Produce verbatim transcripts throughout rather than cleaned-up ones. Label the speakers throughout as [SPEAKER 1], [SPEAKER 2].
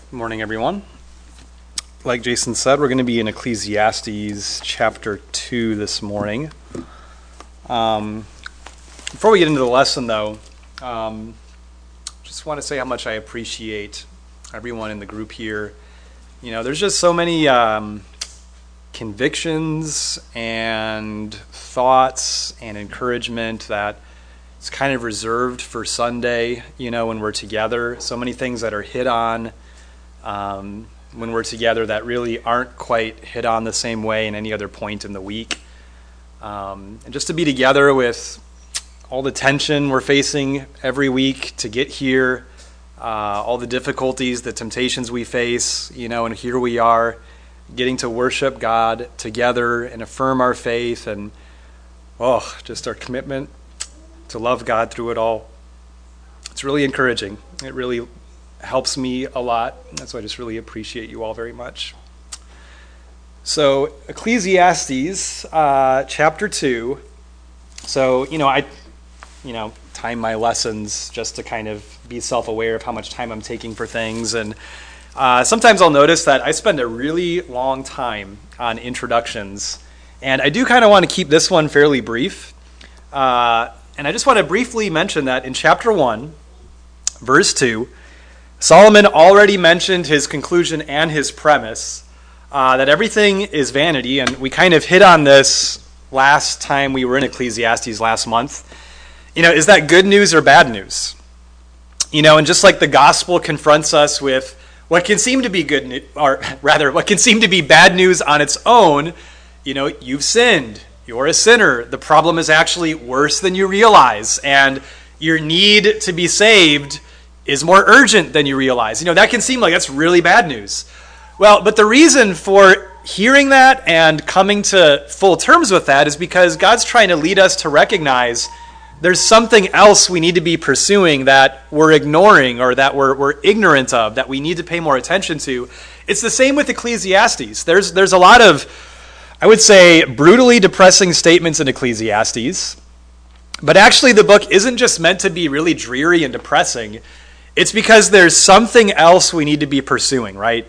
[SPEAKER 1] Good morning, everyone. Like Jason said, we're going to be in Ecclesiastes chapter two this morning. Um, before we get into the lesson, though, um, just want to say how much I appreciate everyone in the group here. You know, there's just so many um, convictions and thoughts and encouragement that it's kind of reserved for Sunday, you know, when we're together. So many things that are hit on um, when we're together that really aren't quite hit on the same way in any other point in the week. Um, and just to be together with all the tension we're facing every week to get here, uh, all the difficulties, the temptations we face, you know, and here we are getting to worship God together and affirm our faith and, oh, just our commitment to love God through it all. It's really encouraging. It really helps me a lot. That's why I just really appreciate you all very much. So Ecclesiastes uh, chapter two. So, you know, I, you know, time my lessons just to kind of be self-aware of how much time I'm taking for things. And uh, sometimes I'll notice that I spend a really long time on introductions. And I do kind of want to keep this one fairly brief. Uh, and I just want to briefly mention that in chapter one, verse two, Solomon already mentioned his conclusion and his premise, uh, that everything is vanity, and we kind of hit on this last time we were in Ecclesiastes last month. You know, is that good news or bad news? You know, and just like the gospel confronts us with what can seem to be good news, or rather, what can seem to be bad news on its own, you know, you've sinned, you're a sinner, the problem is actually worse than you realize, and your need to be saved is more urgent than you realize. You know, that can seem like that's really bad news. Well, but the reason for hearing that and coming to full terms with that is because God's trying to lead us to recognize there's something else we need to be pursuing that we're ignoring or that we're, we're ignorant of, that we need to pay more attention to. It's the same with Ecclesiastes. There's, there's a lot of, I would say, brutally depressing statements in Ecclesiastes, but actually the book isn't just meant to be really dreary and depressing. It's because there's something else we need to be pursuing, right?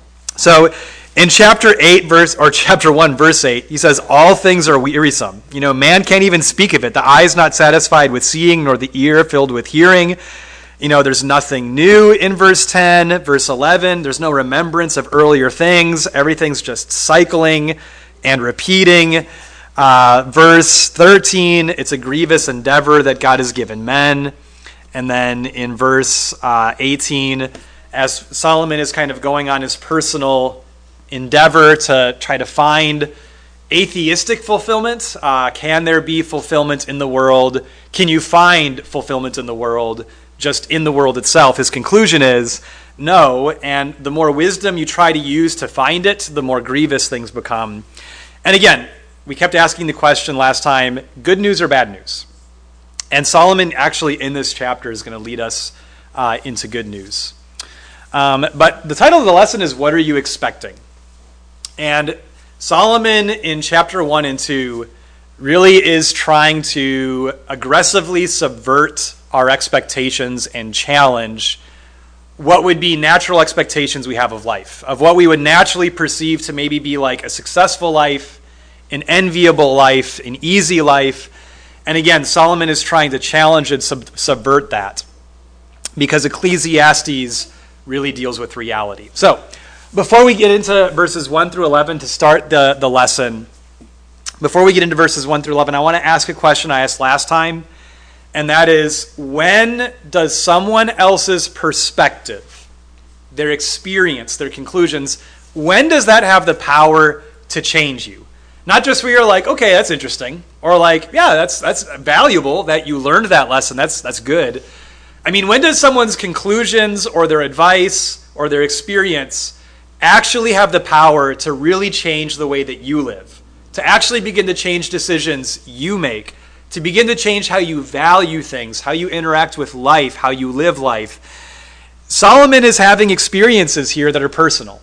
[SPEAKER 1] So in chapter eight, verse or chapter one, verse eight, he says, all things are wearisome. You know, man can't even speak of it. The eye is not satisfied with seeing, nor the ear filled with hearing. You know, there's nothing new in verse ten, verse eleven. There's no remembrance of earlier things. Everything's just cycling and repeating. Uh, verse thirteen, it's a grievous endeavor that God has given men. And then in verse uh, eighteen, as Solomon is kind of going on his personal endeavor to try to find atheistic fulfillment, uh, can there be fulfillment in the world? Can you find fulfillment in the world just in the world itself? His conclusion is no, and the more wisdom you try to use to find it, the more grievous things become. And again, we kept asking the question last time, good news or bad news? And Solomon actually in this chapter is going to lead us uh, into good news. Um, but the title of the lesson is, what are you expecting? And Solomon in chapter one and two really is trying to aggressively subvert our expectations and challenge what would be natural expectations we have of life, of what we would naturally perceive to maybe be like a successful life, an enviable life, an easy life. And again, Solomon is trying to challenge and sub- subvert that because Ecclesiastes really deals with reality. So, before we get into verses one through eleven to start the, the lesson, before we get into verses one through eleven, I want to ask a question I asked last time, and that is, when does someone else's perspective, their experience, their conclusions, when does that have the power to change you? Not just where you're like, okay, that's interesting, or like, yeah, that's that's valuable that you learned that lesson. That's that's good. I mean, when does someone's conclusions or their advice or their experience actually have the power to really change the way that you live, to actually begin to change decisions you make, to begin to change how you value things, how you interact with life, how you live life? Solomon is having experiences here that are personal.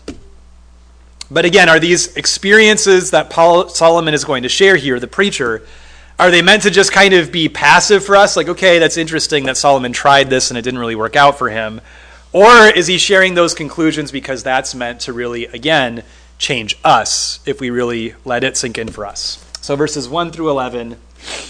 [SPEAKER 1] But again, are these experiences that Paul, Solomon is going to share here, the preacher, are they meant to just kind of be passive for us? Like, okay, that's interesting that Solomon tried this and it didn't really work out for him. Or is he sharing those conclusions because that's meant to really, again, change us if we really let it sink in for us? So verses one through eleven,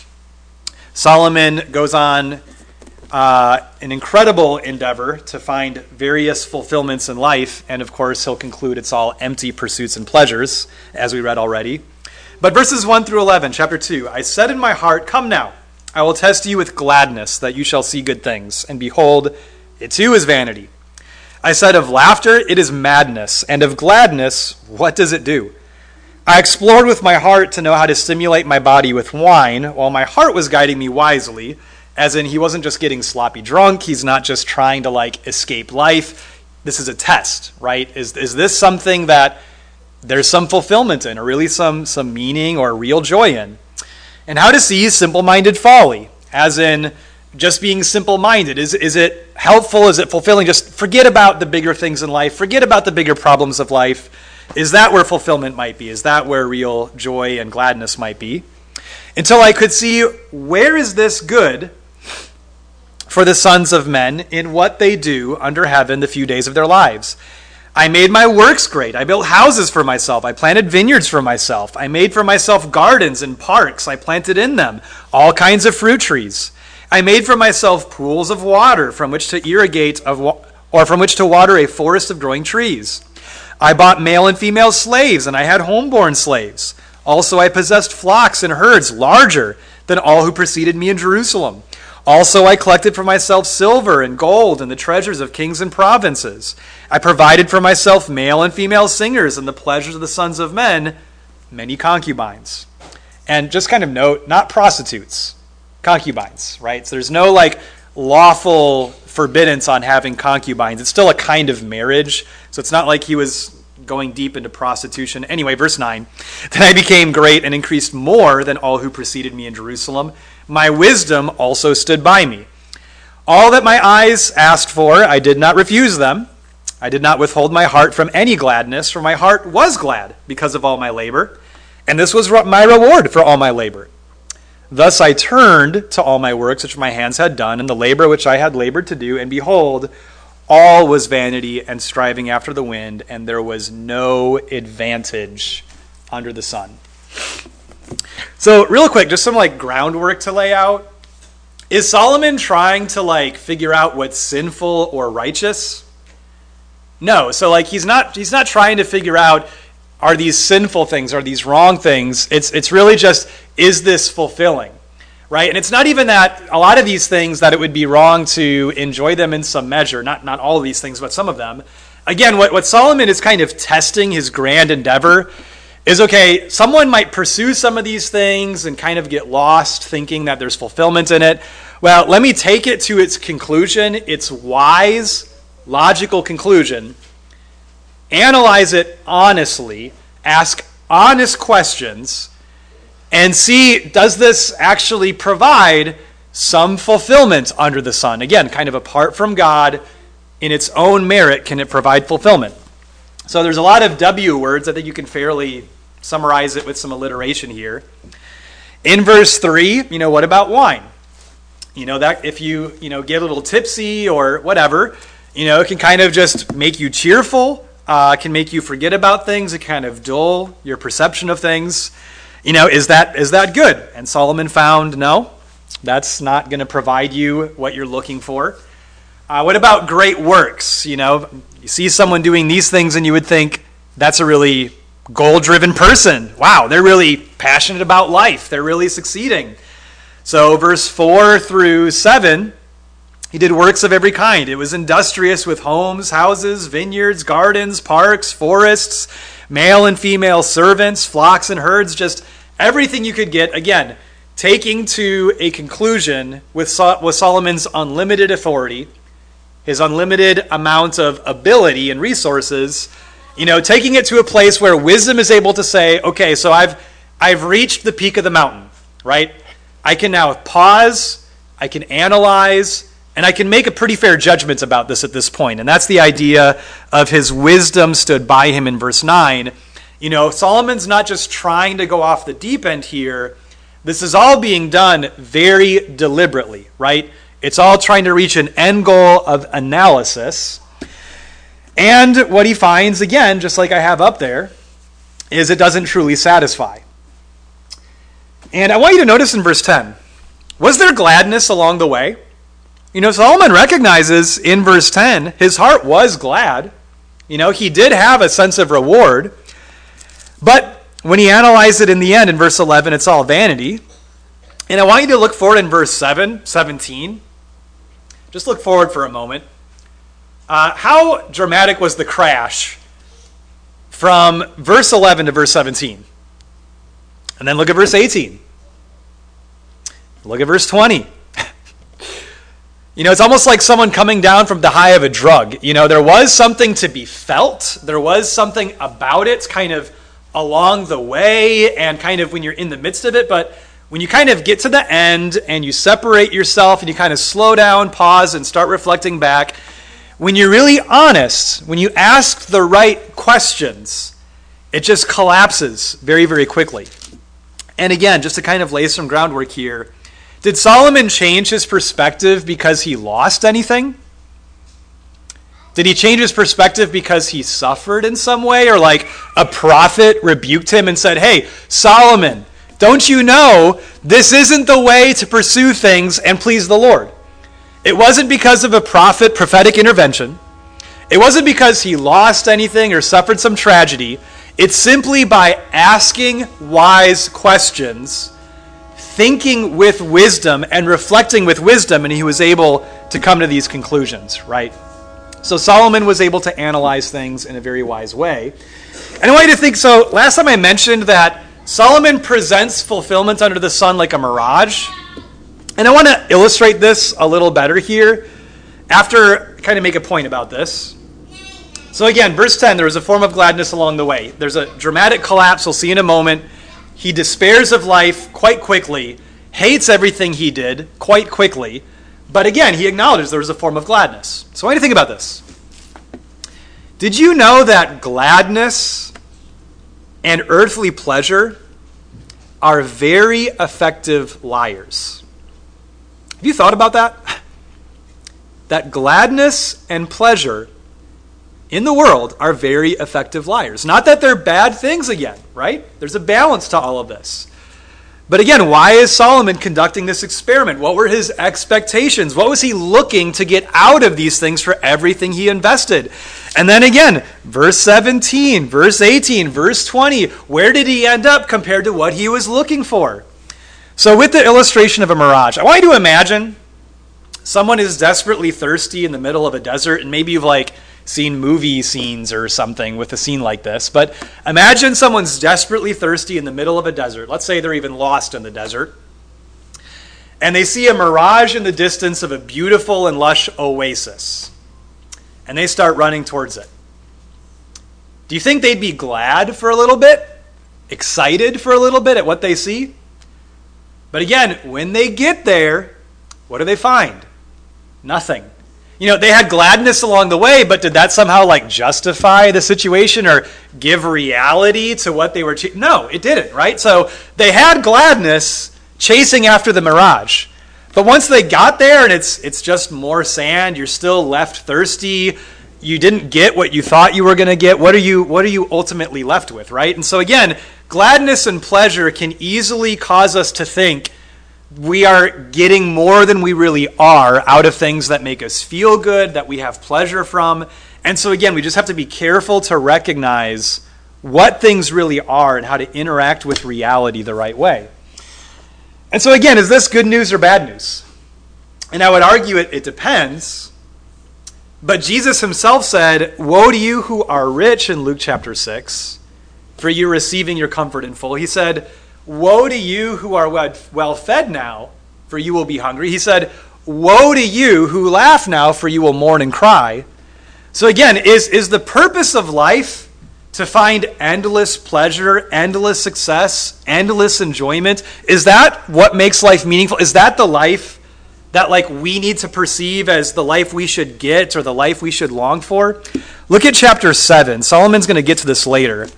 [SPEAKER 1] Solomon goes on uh, an incredible endeavor to find various fulfillments in life. And of course, he'll conclude it's all empty pursuits and pleasures, as we read already. But verses one through eleven, chapter two, I said in my heart, come now, I will test you with gladness that you shall see good things. And behold, it too is vanity. I said of laughter, it is madness. And of gladness, what does it do? I explored with my heart to know how to stimulate my body with wine, while my heart was guiding me wisely. As in, he wasn't just getting sloppy drunk. He's not just trying to like escape life. This is a test, right? Is, is this something that there's some fulfillment in, or really some, some meaning or real joy in? And how to see simple-minded folly, as in just being simple-minded. Is, is it helpful? Is it fulfilling? Just forget about the bigger things in life. Forget about the bigger problems of life. Is that where fulfillment might be? Is that where real joy and gladness might be? Until I could see, where is this good for the sons of men in what they do under heaven the few days of their lives? I made my works great. I built houses for myself. I planted vineyards for myself. I made for myself gardens and parks. I planted in them all kinds of fruit trees. I made for myself pools of water from which to irrigate of wa- or from which to water a forest of growing trees. I bought male and female slaves, and I had homeborn slaves. Also I possessed flocks and herds larger than all who preceded me in Jerusalem. Also I collected for myself silver and gold and the treasures of kings and provinces. I provided for myself male and female singers and the pleasures of the sons of men, many concubines. And just kind of note, not prostitutes, concubines, right? So there's no like lawful forbiddance on having concubines. It's still a kind of marriage. So it's not like he was going deep into prostitution. Anyway, verse nine, then I became great and increased more than all who preceded me in Jerusalem. My wisdom also stood by me. All that my eyes asked for, I did not refuse them. I did not withhold my heart from any gladness, for my heart was glad because of all my labor. And this was my reward for all my labor. Thus I turned to all my works which my hands had done, and the labor which I had labored to do, and behold, all was vanity and striving after the wind, and there was no advantage under the sun. So real quick, just some like groundwork to lay out. Is Solomon trying to like figure out what's sinful or righteous? No. So like he's not he's not trying to figure out, are these sinful things, are these wrong things? It's it's really just, is this fulfilling? Right? And it's not even that a lot of these things that it would be wrong to enjoy them in some measure, not not all of these things, but some of them. Again, what, what Solomon is kind of testing his grand endeavor is, okay, someone might pursue some of these things and kind of get lost thinking that there's fulfillment in it. Well, let me take it to its conclusion, its wise, logical conclusion, analyze it honestly, ask honest questions, and see, does this actually provide some fulfillment under the sun? Again, kind of apart from God, in its own merit, can it provide fulfillment? So there's a lot of W words. I think you can fairly summarize it with some alliteration here. In verse three, you know, what about wine? You know, that if you, you know, get a little tipsy or whatever, you know, it can kind of just make you cheerful. Uh, it can make you forget about things. It kind of dull your perception of things. You know, is that is that good? And Solomon found, no, that's not going to provide you what you're looking for. Uh, what about great works? You know, you see someone doing these things and you would think, that's a really goal-driven person. Wow, they're really passionate about life. They're really succeeding. So verse four through seven, he did works of every kind. It was industrious with homes, houses, vineyards, gardens, parks, forests, male and female servants, flocks and herds, just everything you could get. Again, taking to a conclusion with, Sol- with Solomon's unlimited authority, his unlimited amount of ability and resources, you know, taking it to a place where wisdom is able to say, okay, so I've I've reached the peak of the mountain, right? I can now pause, I can analyze, and I can make a pretty fair judgment about this at this point. And that's the idea of his wisdom stood by him in verse nine. You know, Solomon's not just trying to go off the deep end here. This is all being done very deliberately, right? It's all trying to reach an end goal of analysis. And what he finds, again, just like I have up there, is it doesn't truly satisfy. And I want you to notice in verse ten, was there gladness along the way? You know, Solomon recognizes in verse ten, his heart was glad. You know, he did have a sense of reward. But when he analyzed it in the end, in verse eleven, it's all vanity. And I want you to look forward in verse seven, seventeen. Just look forward for a moment. Uh, how dramatic was the crash from verse eleven to verse seventeen? And then look at verse eighteen. Look at verse twenty. You know, it's almost like someone coming down from the high of a drug. You know, there was something to be felt. There was something about it kind of along the way and kind of when you're in the midst of it. But when you kind of get to the end and you separate yourself and you kind of slow down, pause, and start reflecting back, when you're really honest, when you ask the right questions, it just collapses very, very quickly. And again, just to kind of lay some groundwork here, did Solomon change his perspective because he lost anything? Did he change his perspective because he suffered in some way? Or like a prophet rebuked him and said, hey, Solomon, don't you know this isn't the way to pursue things and please the Lord? It wasn't because of a prophet prophetic intervention. It wasn't because he lost anything or suffered some tragedy. It's simply by asking wise questions, thinking with wisdom and reflecting with wisdom, and he was able to come to these conclusions, right? So Solomon was able to analyze things in a very wise way. And I want you to think, so last time I mentioned that Solomon presents fulfillment under the sun like a mirage. And I want to illustrate this a little better here after kind of make a point about this. So again, verse ten, there was a form of gladness along the way. There's a dramatic collapse we'll see in a moment. He despairs of life quite quickly, hates everything he did quite quickly. But again, he acknowledges there was a form of gladness. So I want you to think about this. Did you know that gladness and earthly pleasure are very effective liars? Have you thought about that? That gladness and pleasure in the world are very effective liars. Not that they're bad things again, right? There's a balance to all of this. But again, why is Solomon conducting this experiment? What were his expectations? What was he looking to get out of these things for everything he invested? And then again, verse seventeen, verse eighteen, verse twenty, where did he end up compared to what he was looking for? So with the illustration of a mirage, I want you to imagine someone is desperately thirsty in the middle of a desert, and maybe you've like seen movie scenes or something with a scene like this, but imagine someone's desperately thirsty in the middle of a desert. Let's say they're even lost in the desert, and they see a mirage in the distance of a beautiful and lush oasis, and they start running towards it. Do you think they'd be glad for a little bit? Excited for a little bit at what they see? But again, when they get there, what do they find? Nothing. You know, they had gladness along the way, but did that somehow like justify the situation or give reality to what they were? Ch- no, it didn't, right? So they had gladness chasing after the mirage. But once they got there and it's it's just more sand, you're still left thirsty. You didn't get what you thought you were going to get. What are you what are you ultimately left with, right? And so again, gladness and pleasure can easily cause us to think we are getting more than we really are out of things that make us feel good, that we have pleasure from. And so again, we just have to be careful to recognize what things really are and how to interact with reality the right way. And so again, is this good news or bad news? And I would argue it, it depends. But Jesus himself said, woe to you who are rich in Luke chapter six, for you receiving your comfort in full. He said, woe to you who are well fed now, for you will be hungry. He said, woe to you who laugh now, for you will mourn and cry. So again, is, is the purpose of life to find endless pleasure, endless success, endless enjoyment? Is that what makes life meaningful? Is that the life that like we need to perceive as the life we should get or the life we should long for? Look at chapter seven. Solomon's going to get to this later.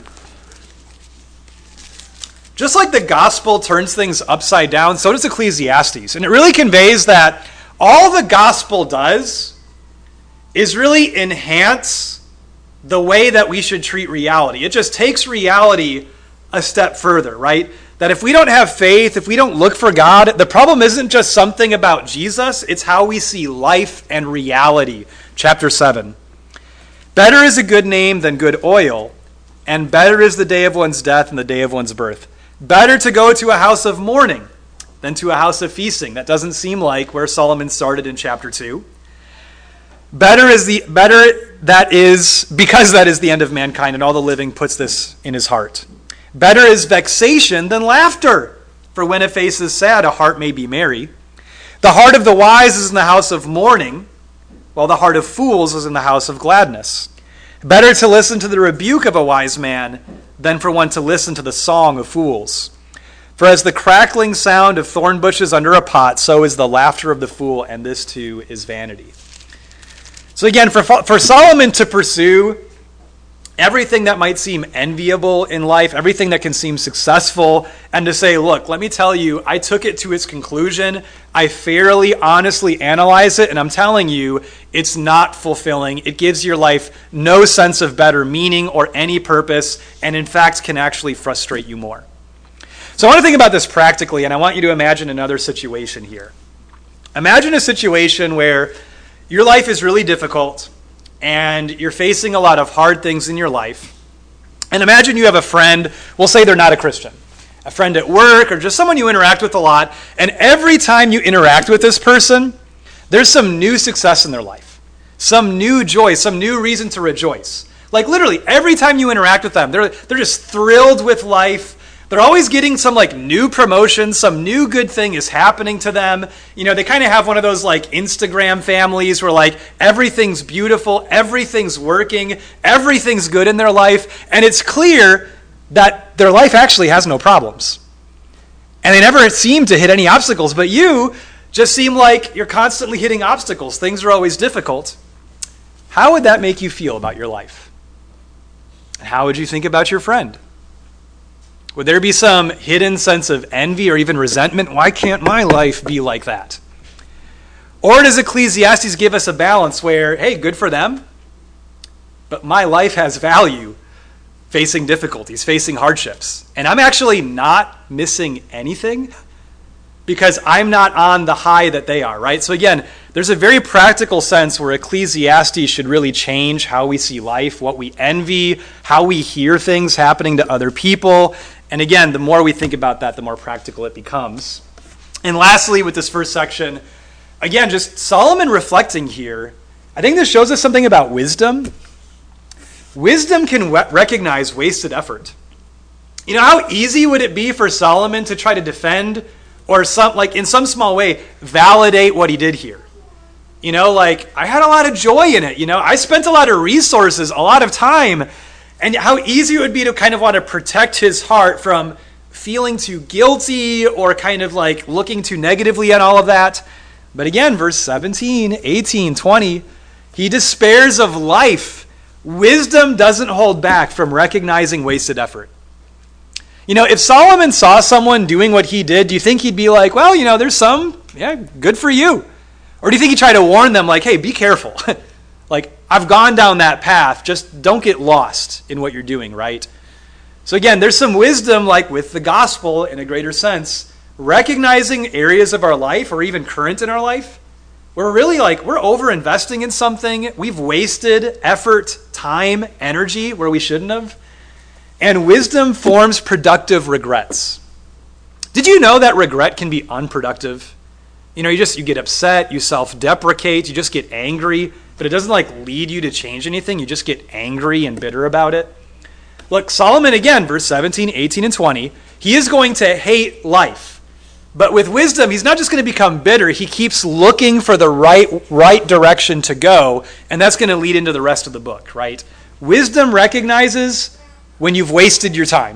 [SPEAKER 1] Just like the gospel turns things upside down, so does Ecclesiastes. And it really conveys that all the gospel does is really enhance the way that we should treat reality. It just takes reality a step further, right? That if we don't have faith, if we don't look for God, the problem isn't just something about Jesus, it's how we see life and reality. Chapter seven. Better is a good name than good oil, and better is the day of one's death than the day of one's birth. Better to go to a house of mourning than to a house of feasting. That doesn't seem like where Solomon started in chapter two. Better is the better that is, because that is the end of mankind, and all the living puts this in his heart. Better is vexation than laughter, for when a face is sad, a heart may be merry. The heart of the wise is in the house of mourning, while the heart of fools is in the house of gladness. Better to listen to the rebuke of a wise man than for one to listen to the song of fools. For as the crackling sound of thorn bushes under a pot, so is the laughter of the fool, and this too is vanity. So again, for, for Solomon to pursue everything that might seem enviable in life, everything that can seem successful, and to say, look, let me tell you, I took it to its conclusion, I fairly, honestly analyze it, and I'm telling you, it's not fulfilling. It gives your life no sense of better meaning or any purpose, and in fact can actually frustrate you more. So I want to think about this practically, and I want you to imagine another situation here. Imagine a situation where your life is really difficult, and you're facing a lot of hard things in your life. And imagine you have a friend, we'll say they're not a Christian, a friend at work or just someone you interact with a lot, and every time you interact with this person, there's some new success in their life, some new joy, some new reason to rejoice. Like literally every time you interact with them, they're, they're just thrilled with life. They're always getting some like new promotion, some new good thing is happening to them. You know, they kind of have one of those like Instagram families where like everything's beautiful, everything's working, everything's good in their life, and it's clear that their life actually has no problems. And they never seem to hit any obstacles, but you just seem like you're constantly hitting obstacles. Things are always difficult. How would that make you feel about your life? And how would you think about your friend? Would there be some hidden sense of envy or even resentment? Why can't my life be like that? Or does Ecclesiastes give us a balance where, hey, good for them, but my life has value facing difficulties, facing hardships, and I'm actually not missing anything because I'm not on the high that they are, right? So again, there's a very practical sense where Ecclesiastes should really change how we see life, what we envy, how we hear things happening to other people. And again, the more we think about that, the more practical it becomes. And lastly, with this first section, again, just Solomon reflecting here, I think this shows us something about wisdom. Wisdom can we- recognize wasted effort. You know, how easy would it be for Solomon to try to defend or some, like in some small way, validate what he did here? You know, like, I had a lot of joy in it. You know, I spent a lot of resources, a lot of time. And how easy it would be to kind of want to protect his heart from feeling too guilty or kind of like looking too negatively at all of that. But again, verse seventeen, eighteen, twenty, he despairs of life. Wisdom doesn't hold back from recognizing wasted effort. You know, if Solomon saw someone doing what he did, do you think he'd be like, well, you know, there's some, yeah, good for you? Or do you think he'd try to warn them like, hey, be careful? Like, I've gone down that path. Just don't get lost in what you're doing, right? So again, there's some wisdom, like with the gospel in a greater sense, recognizing areas of our life or even current in our life where really like we're over-investing in something. We've wasted effort, time, energy where we shouldn't have. And wisdom forms productive regrets. Did you know that regret can be unproductive? You know, you just, you get upset, you self-deprecate, you just get angry, but it doesn't like lead you to change anything. You just get angry and bitter about it. Look, Solomon again, verse seventeen, eighteen, and twenty, he is going to hate life. But with wisdom, he's not just going to become bitter. He keeps looking for the right, right direction to go, and that's going to lead into the rest of the book, right? Wisdom recognizes when you've wasted your time.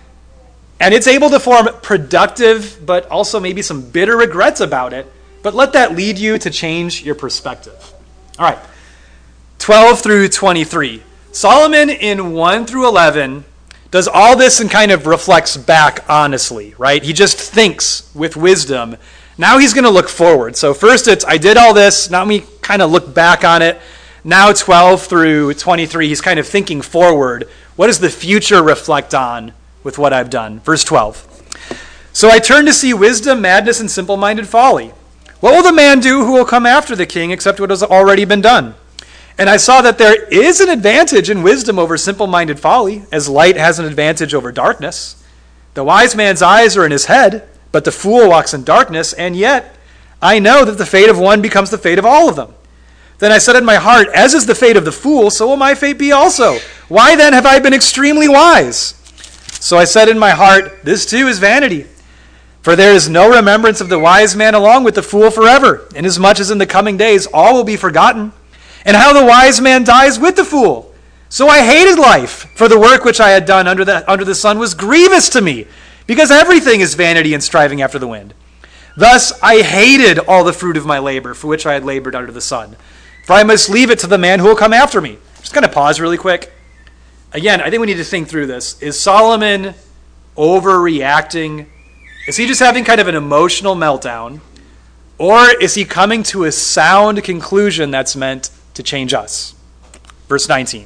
[SPEAKER 1] And it's able to form productive, but also maybe some bitter regrets about it. But let that lead you to change your perspective. All right, twelve through twenty-three. Solomon in one through eleven does all this and kind of reflects back honestly, right? He just thinks with wisdom. Now he's going to look forward. So first it's, I did all this. Now we kind of look back on it. now twelve through twenty-three, he's kind of thinking forward. What does the future reflect on with what I've done? Verse twelve. So I turned to see wisdom, madness, and simple-minded folly. What will the man do who will come after the king except what has already been done? And I saw that there is an advantage in wisdom over simple-minded folly, as light has an advantage over darkness. The wise man's eyes are in his head, but the fool walks in darkness, and yet I know that the fate of one becomes the fate of all of them. Then I said in my heart, as is the fate of the fool, so will my fate be also. Why then have I been extremely wise? So I said in my heart, this too is vanity. For there is no remembrance of the wise man along with the fool forever, inasmuch as in the coming days all will be forgotten. And how the wise man dies with the fool. So I hated life, for the work which I had done under the, under the sun was grievous to me, because everything is vanity and striving after the wind. Thus I hated all the fruit of my labor, for which I had labored under the sun. For I must leave it to the man who will come after me. Just going to pause really quick. Again, I think we need to think through this. Is Solomon overreacting? Is he just having kind of an emotional meltdown? Or is he coming to a sound conclusion that's meant to change us? Verse nineteen.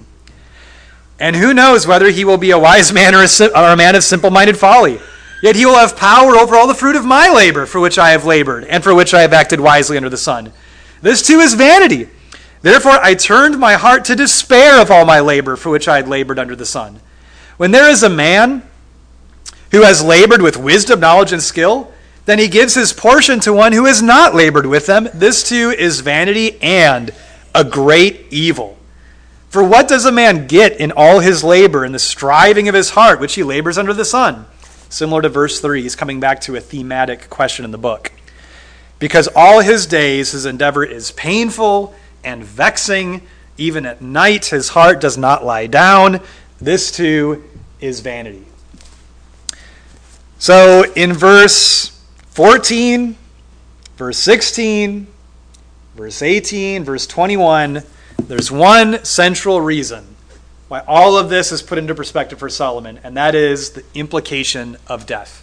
[SPEAKER 1] And who knows whether he will be a wise man or a, sim- or a man of simple-minded folly. Yet he will have power over all the fruit of my labor, for which I have labored, and for which I have acted wisely under the sun. This too is vanity. Therefore I turned my heart to despair of all my labor, for which I had labored under the sun. When there is a man who has labored with wisdom, knowledge, and skill, then he gives his portion to one who has not labored with them. This too is vanity and a great evil. For what does a man get in all his labor and the striving of his heart, which he labors under the sun? Similar to verse three, he's coming back to a thematic question in the book. Because all his days, his endeavor is painful and vexing. Even at night, his heart does not lie down. This too is vanity. So in verse fourteen, verse sixteen, verse eighteen, verse twenty-one, there's one central reason why all of this is put into perspective for Solomon, and that is the implication of death.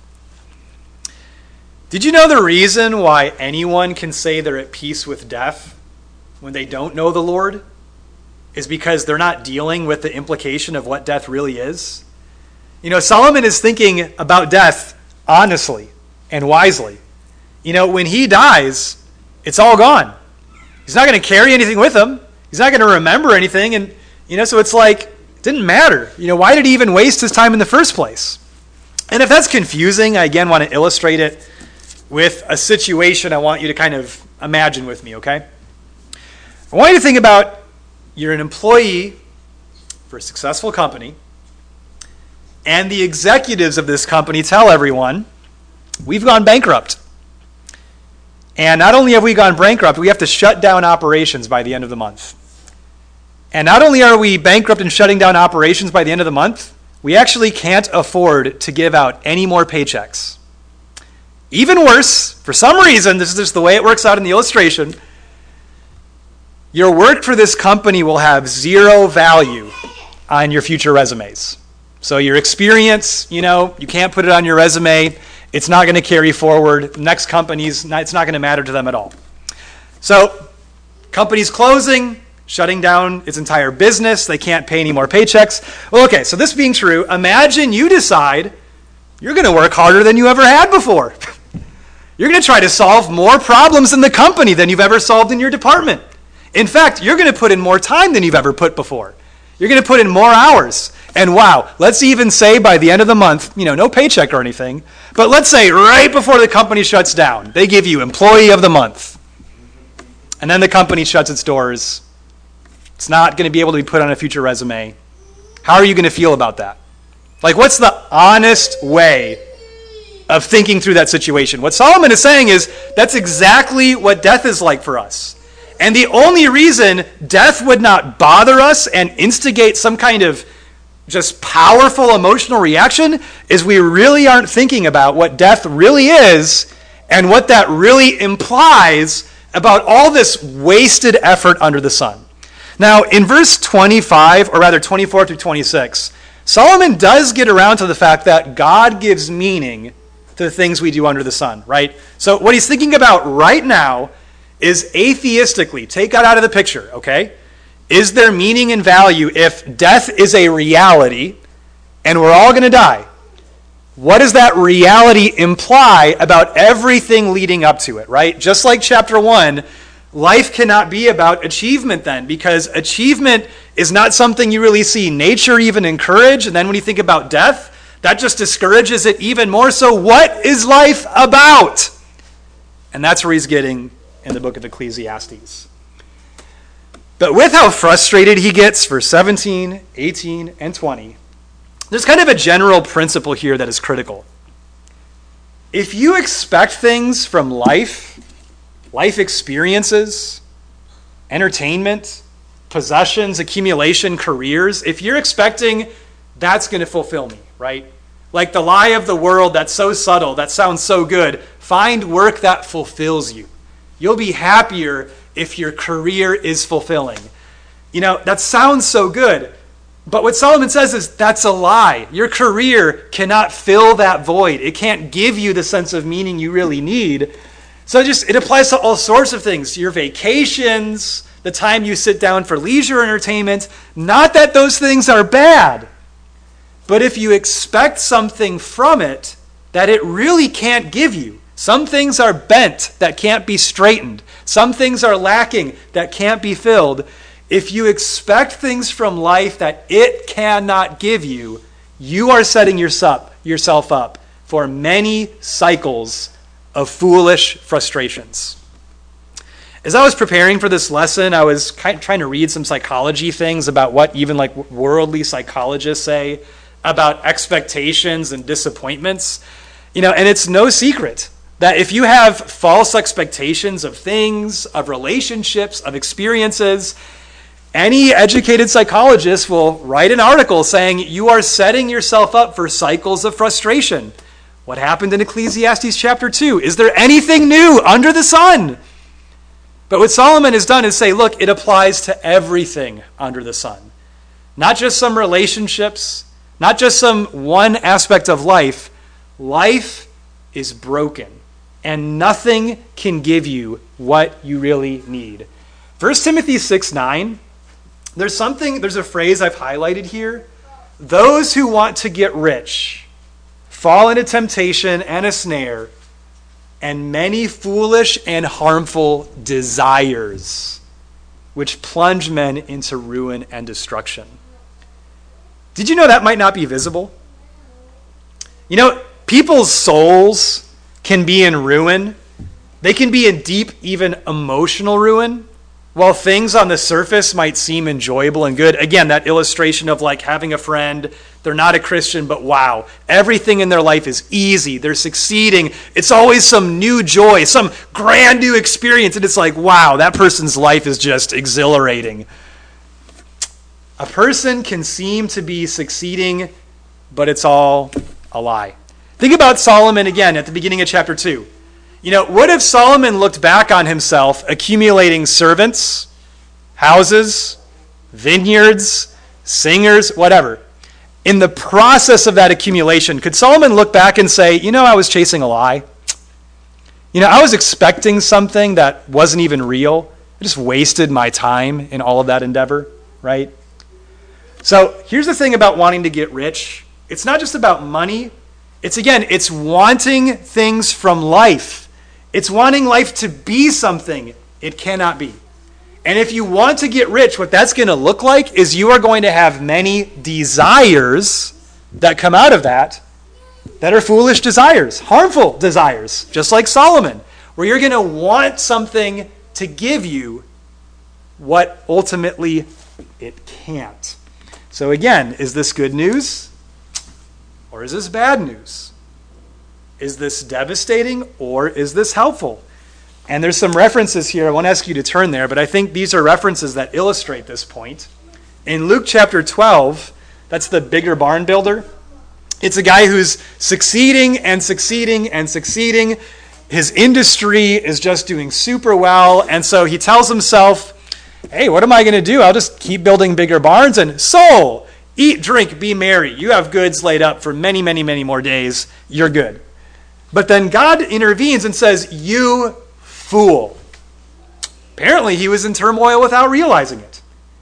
[SPEAKER 1] Did you know the reason why anyone can say they're at peace with death when they don't know the Lord is because they're not dealing with the implication of what death really is? You know, Solomon is thinking about death honestly and wisely. You know, when he dies, it's all gone. He's not going to carry anything with him. He's not going to remember anything. And, you know, so it's like, it didn't matter. You know, why did he even waste his time in the first place? And if that's confusing, I again want to illustrate it with a situation I want you to kind of imagine with me, okay? I want you to think about you're an employee for a successful company, and the executives of this company tell everyone, we've gone bankrupt. And not only have we gone bankrupt, we have to shut down operations by the end of the month. And not only are we bankrupt and shutting down operations by the end of the month, we actually can't afford to give out any more paychecks. Even worse, for some reason, this is just the way it works out in the illustration, your work for this company will have zero value on your future resumes. So your experience, you know, you can't put it on your resume. It's not going to carry forward. Next company's, it's not going to matter to them at all. So company's closing, shutting down its entire business. They can't pay any more paychecks. Well, okay, so this being true, imagine you decide you're going to work harder than you ever had before. You're going to try to solve more problems in the company than you've ever solved in your department. In fact, you're going to put in more time than you've ever put before. You're going to put in more hours. And wow, let's even say by the end of the month, you know, no paycheck or anything, but let's say right before the company shuts down, they give you employee of the month. And then the company shuts its doors. It's not going to be able to be put on a future resume. How are you going to feel about that? Like, what's the honest way of thinking through that situation? What Solomon is saying is that's exactly what death is like for us. And the only reason death would not bother us and instigate some kind of just powerful emotional reaction is we really aren't thinking about what death really is and what that really implies about all this wasted effort under the sun. Now, in verse twenty-five, or rather twenty-four through twenty-six, Solomon does get around to the fact that God gives meaning to the things we do under the sun, right? So what he's thinking about right now is atheistically, take God out of the picture, okay? Is there meaning and value if death is a reality and we're all going to die? What does that reality imply about everything leading up to it, right? Just like chapter one, life cannot be about achievement then, because achievement is not something you really see nature even encourage. And then when you think about death, that just discourages it even more. So what is life about? And that's where he's getting in the book of Ecclesiastes. But with how frustrated he gets for seventeen, eighteen, and twenty, there's kind of a general principle here that is critical. If you expect things from life, life experiences, entertainment, possessions, accumulation, careers, if you're expecting that's going to fulfill me, right? Like the lie of the world that's so subtle, that sounds so good, find work that fulfills you. You'll be happier if your career is fulfilling. You know, that sounds so good. But what Solomon says is that's a lie. Your career cannot fill that void. It can't give you the sense of meaning you really need. So just it applies to all sorts of things. Your vacations, the time you sit down for leisure entertainment. Not that those things are bad. But if you expect something from it that it really can't give you, some things are bent that can't be straightened. Some things are lacking that can't be filled. If you expect things from life that it cannot give you, you are setting yourself up for many cycles of foolish frustrations. As I was preparing for this lesson, I was kind of trying to read some psychology things about what even like worldly psychologists say about expectations and disappointments. You know, and it's no secret that if you have false expectations of things, of relationships, of experiences, any educated psychologist will write an article saying you are setting yourself up for cycles of frustration. What happened in Ecclesiastes chapter two? Is there anything new under the sun? But what Solomon has done is say, look, it applies to everything under the sun. Not just some relationships, not just some one aspect of life. Life is broken, and nothing can give you what you really need. First Timothy six nine, there's something, there's a phrase I've highlighted here. Those who want to get rich fall into temptation and a snare and many foolish and harmful desires, which plunge men into ruin and destruction. Did you know that might not be visible? You know, people's souls can be in ruin. They can be in deep, even emotional ruin. While things on the surface might seem enjoyable and good, again, that illustration of like having a friend, they're not a Christian, but wow, everything in their life is easy. They're succeeding. It's always some new joy, some grand new experience. And it's like, wow, that person's life is just exhilarating. A person can seem to be succeeding, but it's all a lie. Think about Solomon again at the beginning of chapter two. You know, what if Solomon looked back on himself accumulating servants, houses, vineyards, singers, whatever? In the process of that accumulation, could Solomon look back and say, you know, I was chasing a lie? You know, I was expecting something that wasn't even real. I just wasted my time in all of that endeavor, right? So here's the thing about wanting to get rich. It's not just about money. It's, again, it's wanting things from life. It's wanting life to be something it cannot be. And if you want to get rich, what that's going to look like is you are going to have many desires that come out of that that are foolish desires, harmful desires, just like Solomon, where you're going to want something to give you what ultimately it can't. So again, is this good news or is this bad news? Is this devastating or is this helpful? And there's some references here. I won't ask you to turn there, but I think these are references that illustrate this point. In Luke chapter twelve, that's the bigger barn builder. It's a guy who's succeeding and succeeding and succeeding. His industry is just doing super well. And so he tells himself, hey, what am I going to do? I'll just keep building bigger barns. And soul, eat, drink, be merry. You have goods laid up for many, many, many more days. You're good. But then God intervenes and says, you fool. Apparently he was in turmoil without realizing it.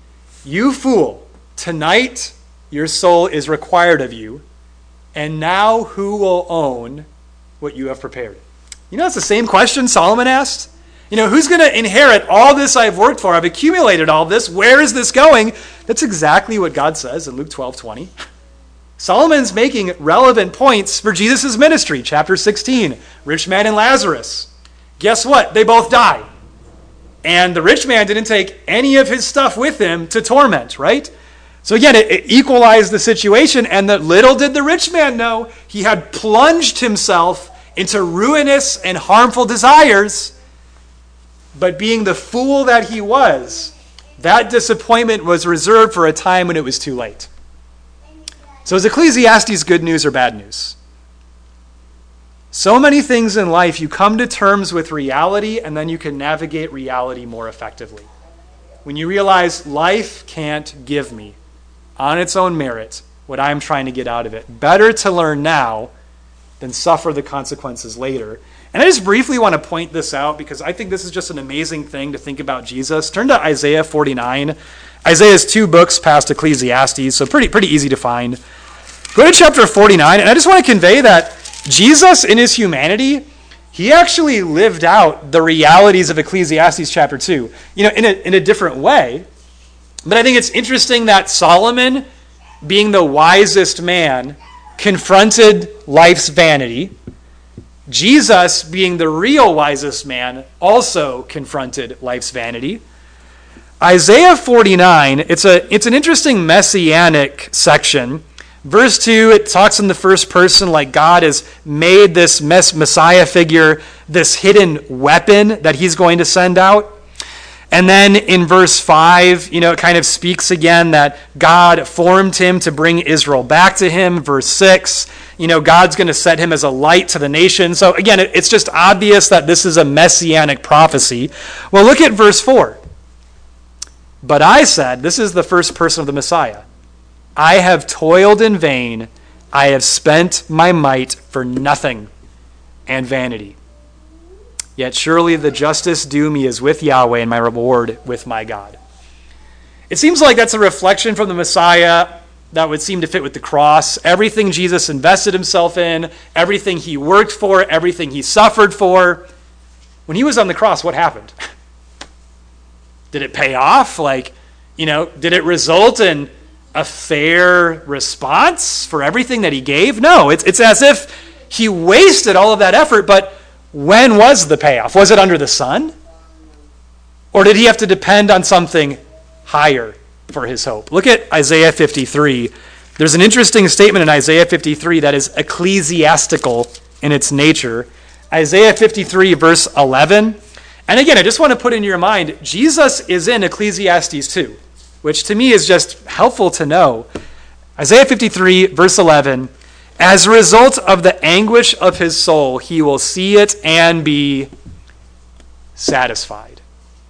[SPEAKER 1] You fool, tonight your soul is required of you, and now who will own what you have prepared? You know, it's the same question Solomon asked. You know, who's going to inherit all this I've worked for? I've accumulated all this. Where is this going? That's exactly what God says in Luke twelve twenty. Solomon's making relevant points for Jesus' ministry. Chapter sixteen, rich man and Lazarus. Guess what? They both die. And the rich man didn't take any of his stuff with him to torment, right? So again, it, it equalized the situation, and that little did the rich man know, he had plunged himself into ruinous and harmful desires. But being the fool that he was, that disappointment was reserved for a time when it was too late. So is Ecclesiastes good news or bad news? So many things in life, you come to terms with reality, and then you can navigate reality more effectively. When you realize life can't give me, on its own merit, what I'm trying to get out of it. Better to learn now than suffer the consequences later. And I just briefly want to point this out because I think this is just an amazing thing to think about Jesus. Turn to Isaiah forty-nine. Isaiah is two books past Ecclesiastes, so pretty, pretty easy to find. Go to chapter forty-nine, and I just want to convey that Jesus, in his humanity, he actually lived out the realities of Ecclesiastes chapter two, you know, in a, in a different way. But I think it's interesting that Solomon, being the wisest man, confronted life's vanity. Jesus, being the real wisest man, also confronted life's vanity. Isaiah forty-nine, it's a it's an interesting messianic section. Verse two, it talks in the first person like God has made this mess, Messiah figure, this hidden weapon that he's going to send out. And then in verse five, you know, it kind of speaks again that God formed him to bring Israel back to him. Verse six, you know, God's going to set him as a light to the nation. So again, it's just obvious that this is a messianic prophecy. Well, look at verse four. But I said, this is the first person of the Messiah. I have toiled in vain. I have spent my might for nothing and vanity. Yet surely the justice due me is with Yahweh, and my reward with my God. It seems like that's a reflection from the Messiah that would seem to fit with the cross. Everything Jesus invested himself in, everything he worked for, everything he suffered for. When he was on the cross, what happened? Did it pay off? Like, you know, did it result in a fair response for everything that he gave? No, it's, it's as if he wasted all of that effort, but when was the payoff? Was it under the sun? Or did he have to depend on something higher for his hope? Look at Isaiah fifty-three. There's an interesting statement in Isaiah fifty-three that is ecclesiastical in its nature. Isaiah fifty-three, verse eleven. And again, I just want to put in your mind, Jesus is in Ecclesiastes two, which to me is just helpful to know. Isaiah fifty-three, verse eleven, as a result of the anguish of his soul, he will see it and be satisfied.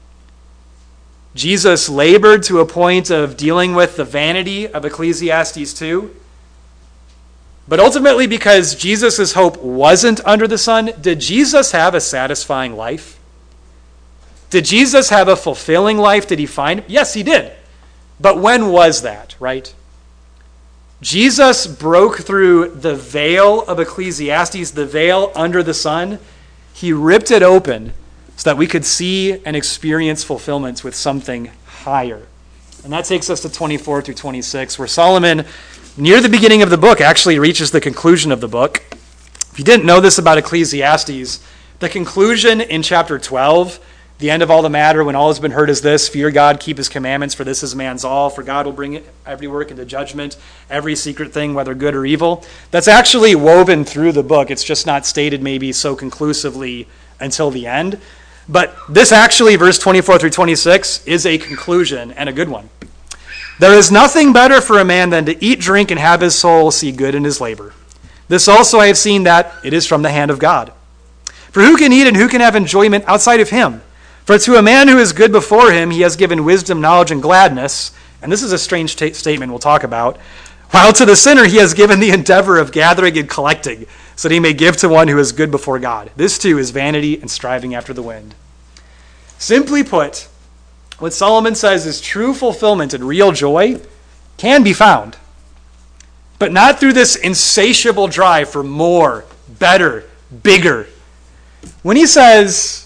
[SPEAKER 1] Jesus labored to a point of dealing with the vanity of Ecclesiastes two. But ultimately, because Jesus' hope wasn't under the sun, did Jesus have a satisfying life? Did Jesus have a fulfilling life? Did he find? Yes, he did. But when was that, right? Jesus broke through the veil of Ecclesiastes, the veil under the sun. He ripped it open so that we could see and experience fulfillments with something higher. And that takes us to twenty-four through twenty-six, where Solomon, near the beginning of the book, actually reaches the conclusion of the book. If you didn't know this about Ecclesiastes, the conclusion in chapter twelve, the end of all the matter, when all has been heard, is this: fear God, keep his commandments, for this is man's all. For God will bring every work into judgment, every secret thing, whether good or evil. That's actually woven through the book. It's just not stated maybe so conclusively until the end. But this actually, verse twenty-four through twenty-six, is a conclusion, and a good one. There is nothing better for a man than to eat, drink, and have his soul see good in his labor. This also I have seen, that it is from the hand of God. For who can eat and who can have enjoyment outside of him? For to a man who is good before him, he has given wisdom, knowledge, and gladness. And this is a strange t- statement we'll talk about. While to the sinner he has given the endeavor of gathering and collecting, so that he may give to one who is good before God. This too is vanity and striving after the wind. Simply put, what Solomon says is true fulfillment and real joy can be found, but not through this insatiable drive for more, better, bigger. When he says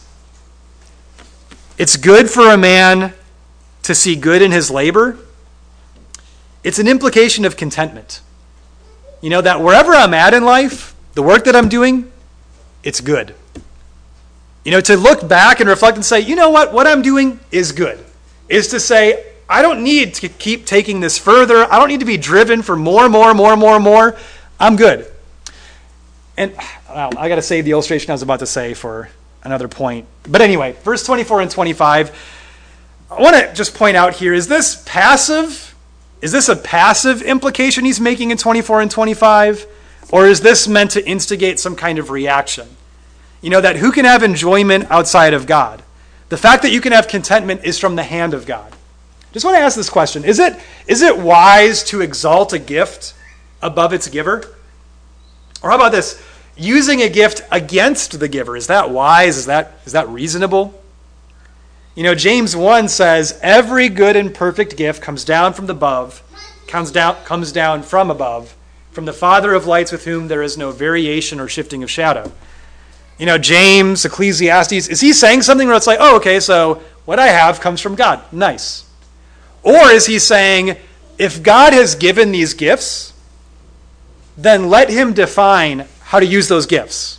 [SPEAKER 1] it's good for a man to see good in his labor, it's an implication of contentment. You know, that wherever I'm at in life, the work that I'm doing, it's good. You know, to look back and reflect and say, you know what, what I'm doing is good. Is to say, I don't need to keep taking this further. I don't need to be driven for more, more, more, more, more. I'm good. And well, I got to save the illustration I was about to say for another point. But anyway, verse twenty-four and twenty-five, I want to just point out here, is this passive? Is this a passive implication he's making in twenty-four and twenty-five? Or is this meant to instigate some kind of reaction? You know, that who can have enjoyment outside of God? The fact that you can have contentment is from the hand of God. Just want to ask this question. Is it, is it wise to exalt a gift above its giver? Or how about this? Using a gift against the giver. Is that wise? Is that, is that reasonable? You know, James one says, every good and perfect gift comes down from above, comes down, comes down from above, from the Father of lights with whom there is no variation or shifting of shadow. You know, James, Ecclesiastes, is he saying something where it's like, oh, okay, so what I have comes from God. Nice. Or is he saying, if God has given these gifts, then let him define how to use those gifts.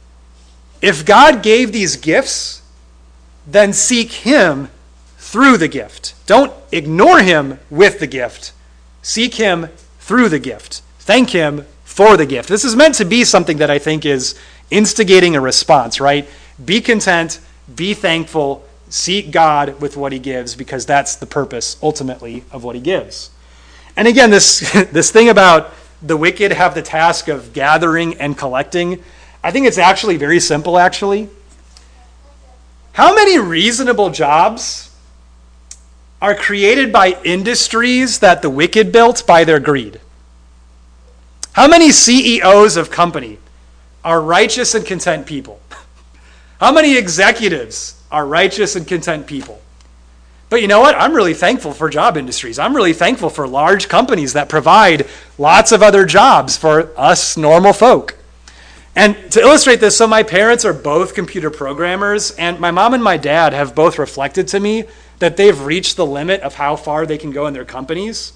[SPEAKER 1] If God gave these gifts, then seek him through the gift. Don't ignore him with the gift. Seek him through the gift. Thank him for the gift. This is meant to be something that I think is instigating a response, right? Be content, be thankful, seek God with what he gives, because that's the purpose, ultimately, of what he gives. And again, this, this thing about the wicked have the task of gathering and collecting, I think it's actually very simple, actually. How many reasonable jobs are created by industries that the wicked built by their greed? How many C E Os of company are righteous and content people? How many executives are righteous and content people? But you know what? I'm really thankful for job industries. I'm really thankful for large companies that provide lots of other jobs for us normal folk. And to illustrate this, so my parents are both computer programmers, and my mom and my dad have both reflected to me that they've reached the limit of how far they can go in their companies.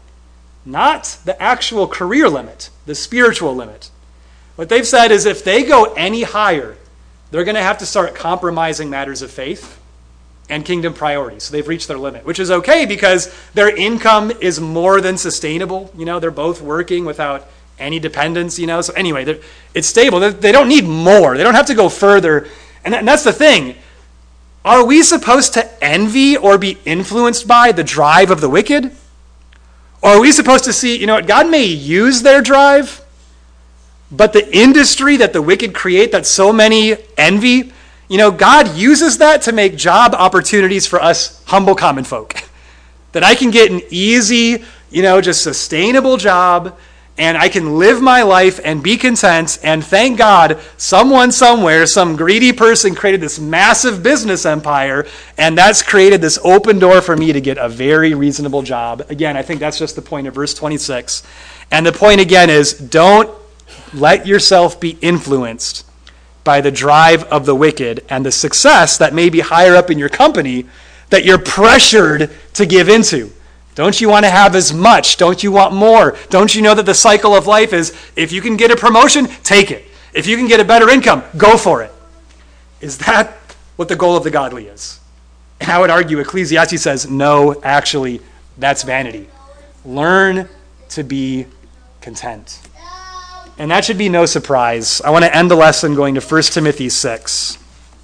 [SPEAKER 1] Not the actual career limit, the spiritual limit. What they've said is if they go any higher, they're going to have to start compromising matters of faith and kingdom priorities. So they've reached their limit, which is okay because their income is more than sustainable. You know, they're both working without any dependence, you know. So anyway, it's stable. They don't need more. They don't have to go further. And that's the thing. Are we supposed to envy or be influenced by the drive of the wicked? Or are we supposed to see, you know what, God may use their drive, but the industry that the wicked create that so many envy, you know, God uses that to make job opportunities for us humble common folk. That I can get an easy, you know, just sustainable job, and I can live my life and be content, and thank God someone somewhere, some greedy person created this massive business empire, and that's created this open door for me to get a very reasonable job. Again, I think that's just the point of verse twenty-six. And the point again is, don't let yourself be influenced by the drive of the wicked and the success that may be higher up in your company that you're pressured to give into. Don't you want to have as much? Don't you want more? Don't you know that the cycle of life is if you can get a promotion, take it. If you can get a better income, go for it. Is that what the goal of the godly is? And I would argue Ecclesiastes says, no, actually, that's vanity. Learn to be content. And that should be no surprise. I want to end the lesson going to First Timothy six.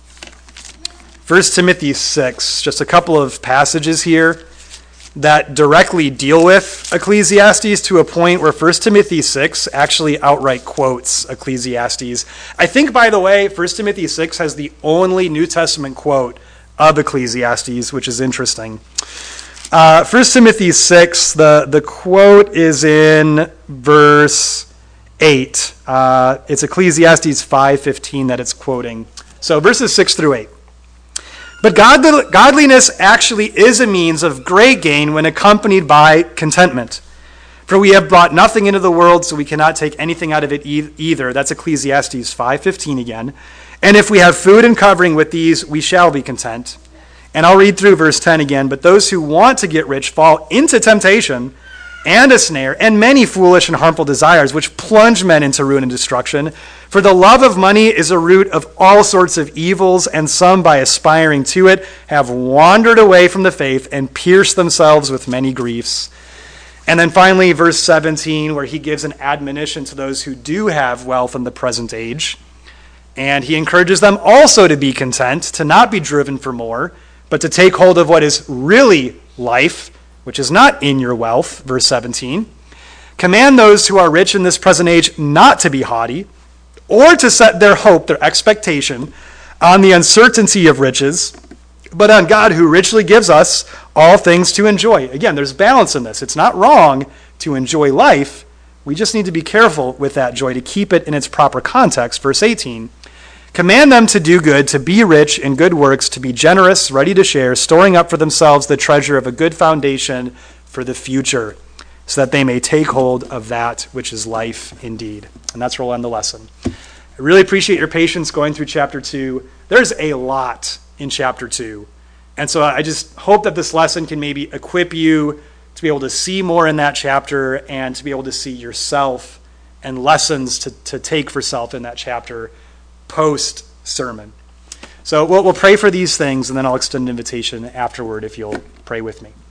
[SPEAKER 1] First Timothy six, just a couple of passages here that directly deal with Ecclesiastes to a point where First Timothy six actually outright quotes Ecclesiastes. I think, by the way, First Timothy six has the only New Testament quote of Ecclesiastes, which is interesting. Uh, First Timothy six, the, the quote is in verse eight. Uh, it's Ecclesiastes five fifteen that it's quoting. So verses six through eight. But God, godliness actually is a means of great gain when accompanied by contentment. For we have brought nothing into the world, so we cannot take anything out of it e- either. That's Ecclesiastes five fifteen again. And if we have food and covering with these, we shall be content. And I'll read through verse ten again. But those who want to get rich fall into temptation and a snare, and many foolish and harmful desires, which plunge men into ruin and destruction. For the love of money is a root of all sorts of evils, and some, by aspiring to it, have wandered away from the faith and pierced themselves with many griefs. And then finally, verse seventeen, where he gives an admonition to those who do have wealth in the present age. And he encourages them also to be content, to not be driven for more, but to take hold of what is really life, which is not in your wealth, verse seventeen. Command those who are rich in this present age not to be haughty, or to set their hope, their expectation, on the uncertainty of riches, but on God who richly gives us all things to enjoy. Again, there's balance in this. It's not wrong to enjoy life. We just need to be careful with that joy, to keep it in its proper context. Verse eighteen. Command them to do good, to be rich in good works, to be generous, ready to share, storing up for themselves the treasure of a good foundation for the future, so that they may take hold of that which is life indeed. And that's where we'll end the lesson. I really appreciate your patience going through chapter two. There's a lot in chapter two. And so I just hope that this lesson can maybe equip you to be able to see more in that chapter and to be able to see yourself and lessons to, to take for self in that chapter post-sermon. So we'll, we'll pray for these things, and then I'll extend an invitation afterward if you'll pray with me.